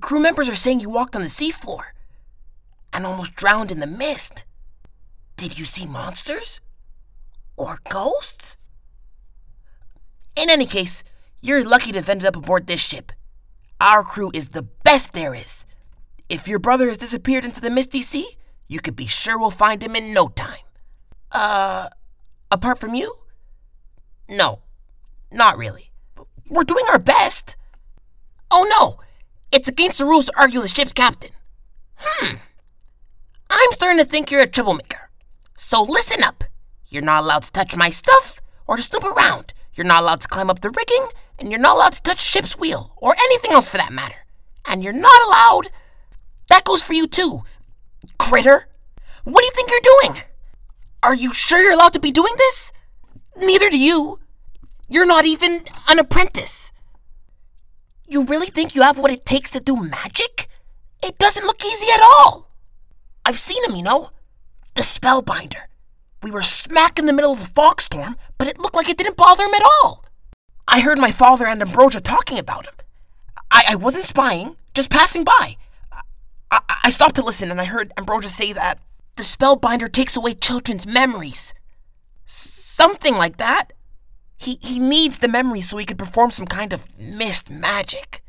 crew members are saying you walked on the seafloor and almost drowned in the mist. Did you see monsters? Or ghosts? In any case, you're lucky to have ended up aboard this ship. Our crew is the best there is. If your brother has disappeared into the misty sea, you could be sure we'll find him in no time. Apart from you? No, not really. We're doing our best. Oh no, it's against the rules to argue with the ship's captain. I'm starting to think you're a troublemaker. So listen up. You're not allowed to touch my stuff or to snoop around. You're not allowed to climb up the rigging, and you're not allowed to touch the ship's wheel, or anything else for that matter. And you're not allowed... That goes for you too, critter. What do you think you're doing? Are you sure you're allowed to be doing this? Neither do you. You're not even an apprentice. You really think you have what it takes to do magic? It doesn't look easy at all. I've seen him, the Spellbinder. We were smack in the middle of the fog storm, but it looked like it didn't bother him at all. I heard my father and Ambrosia talking about him. I wasn't spying, just passing by. I stopped to listen, and I heard Ambrosia say that the Spellbinder takes away children's memories. Something like that. He needs the memories so he could perform some kind of mist magic.